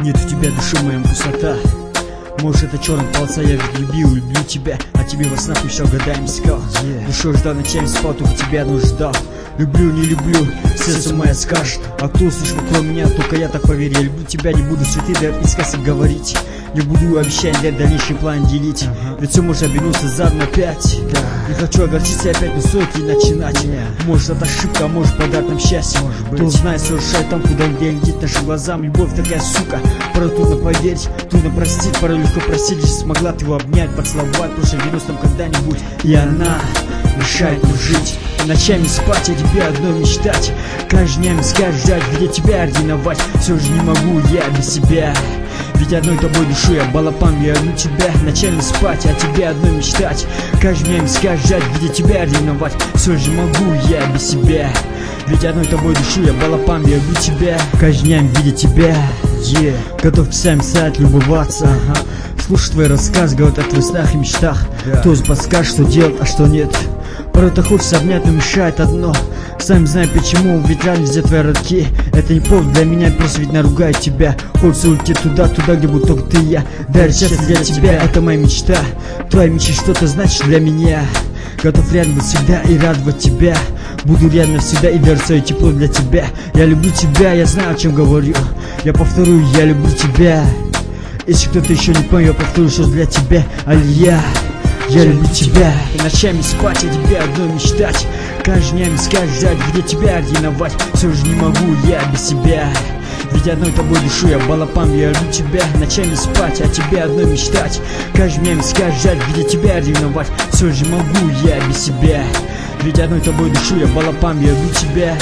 Нет у тебя души, моя пустота. Может, это черная полоса, я ведь люблю тебя. А тебе во снах еще годами искал. Душой ждал, ночами спал, только тебя одну ждал. Люблю, не люблю, сердце мое скажет. А кто услышит кроме меня, только я так поверю. Я люблю тебя, не буду цветы дарить, сказки говорить. Не буду обещать для дальнейший план делить. Ведь все может обернуться задом опять. Не хочу огорчиться опять, но стоит и начинать. Может, это ошибка, а может подарок нам счастье. Кто знает, все решает там, куда где летит нашим глазам. Любовь такая, сука, порой трудно поверить, трудно простить, порой легко простить. Лишь смогла ты его обнять, поцеловать, прошлое вернусь там когда-нибудь. И она мешает мне жить. Ночами спать, о тебе одно мечтать. Каждый днем искать, ждать, где тебя ординовать. Все же не могу я без себя. Ведь одной тобой душу я балапан, я люблю тебя. Ночами спать, о тебе одно мечтать. Каждый днем искать, ждать, где тебя ординовать. Все же могу я без себя. Ведь одной тобой душу я балапан, я люблю тебя. Каждый днем видя тебя, готов часами стоять, любоваться. Слушай твой рассказ, говорят о твоих снах и мечтах. Кто подскажет, что делать, а что нет. Порой-то хочется обнять, но мешает одно. Сам знаю почему, ведь рано везде твои родки. Это не повод для меня, просто ведь наругаю тебя. Хочется уйти туда, где будут только ты и я. Даже счастье для тебя, это моя мечта. Твоя мечта что-то значит для меня. Готов рядом быть всегда и радовать тебя. Буду рядом всегда и дарю свое тепло для тебя. Я люблю тебя, я знаю, о чем говорю. Я повторю, я люблю тебя. Если кто-то еще не понял, я повторю, что для тебя. Алия, я люблю тебя. И ночами спать, о тебе одно мечтать. Каждый день искать, ждать, где тебя ординовать. Все же не могу я без себя. Ведь одной тобой душу я балапан, я люблю тебя. Ночами спать, о тебе одно мечтать. Каждый день искать, ждать, где тебя ординовать. Все же могу я без себя. Ведь одной тобой душу я балапан, я люблю тебя.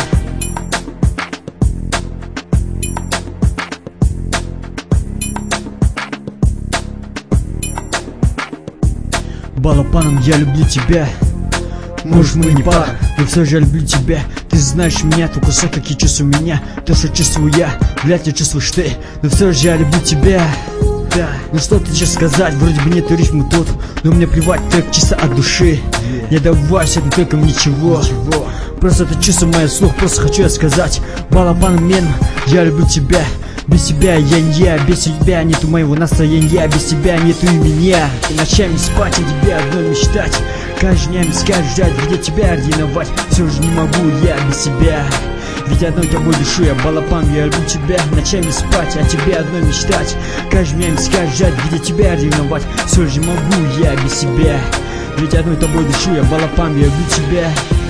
Балапаном я люблю тебя. Может мы не пара, но все же я люблю тебя. Ты знаешь меня, только все какие чувства у меня. То, что чувствую я, вряд ли чувствуешь ты. Но все же я люблю тебя. Да, ну что ты сейчас сказать, вроде бы нету рифмы тут. Но мне плевать, трек чисто от души. Не давайся этим треком ничего. Просто это чувство мое слух, просто хочу я сказать. Балапан мен, я люблю тебя. Без тебя я не я, без тебя нету моего настроения. Без тебя нету и меня. И ночами спать, о тебе одно мечтать. Каждый день искать, ждать, где тебя ординовать. Все же не могу я без себя. Ведь одной тобой душу я балапан, я люблю тебя. Ночами спать, о тебе одно мечтать. Каждый день искать, ждать, где тебя ординовать. Все же могу я без себя. Ведь одной тобой душу я балапан, я люблю тебя.